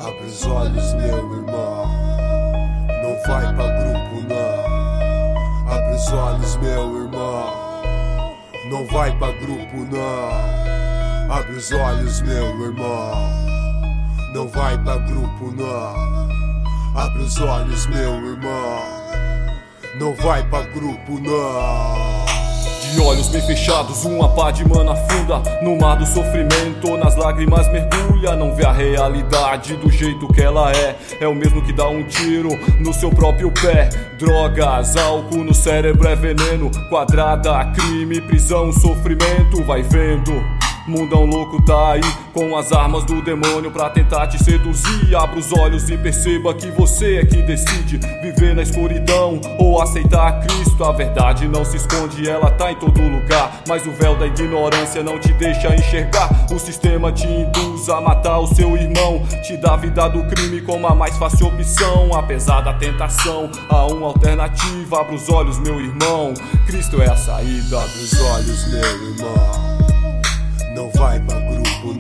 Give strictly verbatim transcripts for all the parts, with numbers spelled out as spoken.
Abre os olhos, meu irmão, não vai pra grupo não. Abre os olhos, meu irmão, não vai pra grupo não. Abre os olhos, meu irmão, não vai pra grupo não. Abre os olhos, meu irmão, não vai pra grupo não. De olhos bem fechados, uma pá de mana afunda no mar do sofrimento, nas lágrimas mergulha. Não vê a realidade do jeito que ela é. É o mesmo que dá um tiro no seu próprio pé. Drogas, álcool no cérebro é veneno. Quadrada, crime, prisão, sofrimento. Vai vendo, mundão louco tá aí, com as armas do demônio pra tentar te seduzir. Abra os olhos e perceba que você é que decide viver na escuridão ou aceitar Cristo. A verdade não se esconde, ela tá em todo lugar, mas o véu da ignorância não te deixa enxergar. O sistema te induz a matar o seu irmão, te dá a vida do crime como a mais fácil opção. Apesar da tentação, há uma alternativa. Abra os olhos, meu irmão, Cristo é a saída. Abre os olhos, meu irmão, não vai pra grupo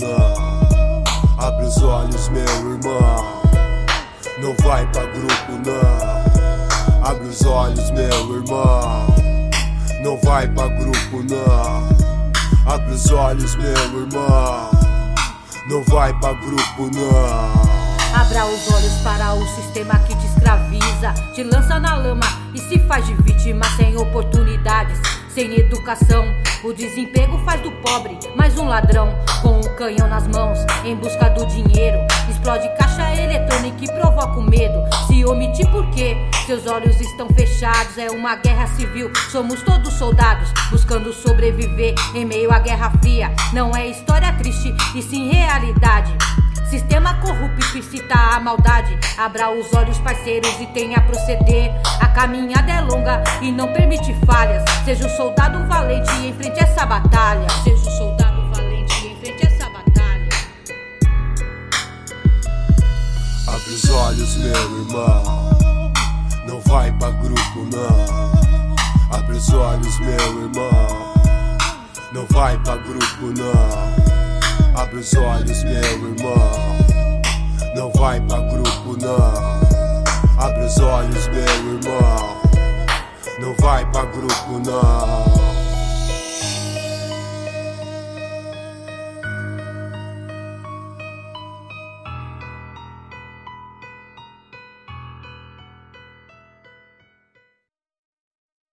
não. Abre os olhos, meu irmão, não vai pra grupo não. Abre os olhos, meu irmão, não vai pra grupo não. Abre os olhos, meu irmão, não vai pra grupo não. Abra os olhos para o sistema que te escraviza, te lança na lama e se faz de vítima sem oportunidades, sem educação. O desemprego faz do pobre mais um ladrão, com um canhão nas mãos em busca do dinheiro. Explode caixa eletrônica e provoca o medo. Se omitir porque seus olhos estão fechados, é uma guerra civil, somos todos soldados buscando sobreviver em meio à Guerra Fria. Não é história triste e sim realidade. Sistema corrupto incita a maldade. Abra os olhos, parceiros, e tenha a proceder. A caminhada é longa e não permite falhas. Seja um soldado valente e enfrente essa batalha. Seja um soldado valente e enfrente essa batalha. Abre os olhos, meu irmão, não vai pra grupo não. Abre os olhos, meu irmão, não vai pra grupo não. Abre os olhos, meu irmão, não vai pra grupo não. Abre os olhos, meu irmão, não vai pra grupo não.